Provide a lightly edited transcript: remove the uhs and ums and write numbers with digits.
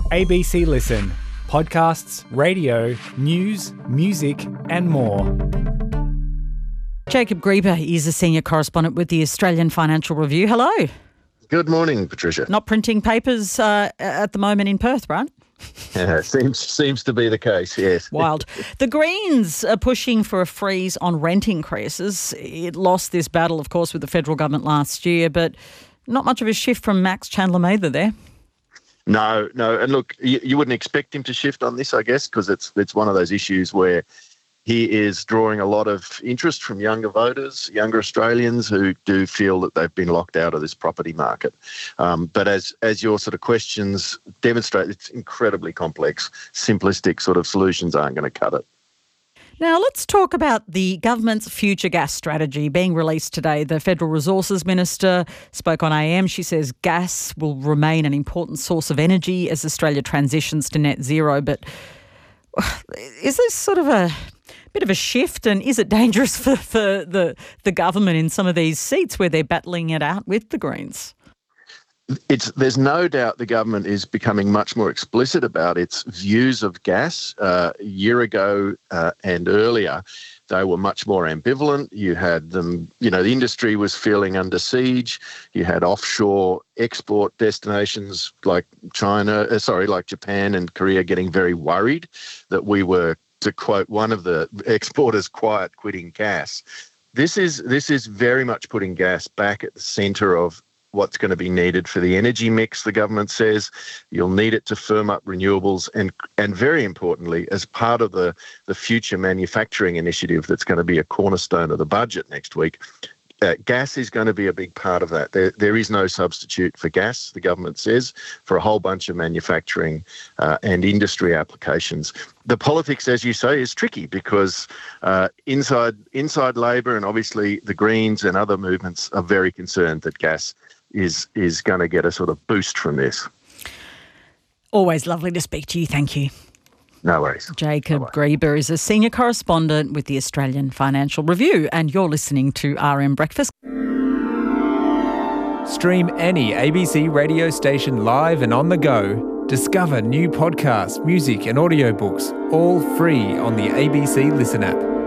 ABC Listen. Podcasts, radio, news, music and more. Jacob Grieber is a senior correspondent with the Australian Financial Review. Hello. Good morning, Patricia. Not printing papers at the moment in Perth, right? Yeah, seems to be the case, yes. Wild. The Greens are pushing for a freeze on rent increases. It lost this battle, of course, with the federal government last year, but not much of a shift from Max Chandler-Mather there. No. And look, you wouldn't expect him to shift on this, I guess, because it's one of those issues where he is drawing a lot of interest from younger voters, younger Australians who do feel that they've been locked out of this property market. But as your sort of questions demonstrate, it's incredibly complex. Simplistic sort of solutions aren't going to cut it. Now, let's talk about the government's future gas strategy being released today. The Federal Resources Minister spoke on AM. She says gas will remain an important source of energy as Australia transitions to net zero. But is this sort of a bit of a shift, and is it dangerous for the government in some of these seats where they're battling it out with the Greens? There's no doubt the government is becoming much more explicit about its views of gas. A year ago and earlier, they were much more ambivalent. You had them, the industry was feeling under siege. You had offshore export destinations like Japan and Korea getting very worried that we were, to quote one of the exporters, quiet quitting gas. This is very much putting gas back at the centre of what's going to be needed for the energy mix, the government says. You'll need it to firm up renewables and very importantly, as part of the future manufacturing initiative that's going to be a cornerstone of the budget next week, gas is going to be a big part of that. There is no substitute for gas, the government says, for a whole bunch of manufacturing and industry applications. The politics, as you say, is tricky because inside Labor and obviously the Greens and other movements are very concerned that gas is going to get a sort of boost from this. Always lovely to speak to you. Thank you. No worries. Jacob Bye-bye. Grieber is a senior correspondent with the Australian Financial Review, and you're listening to RM Breakfast. Stream any ABC radio station live and on the go. Discover new podcasts, music and audiobooks, all free on the ABC Listen app.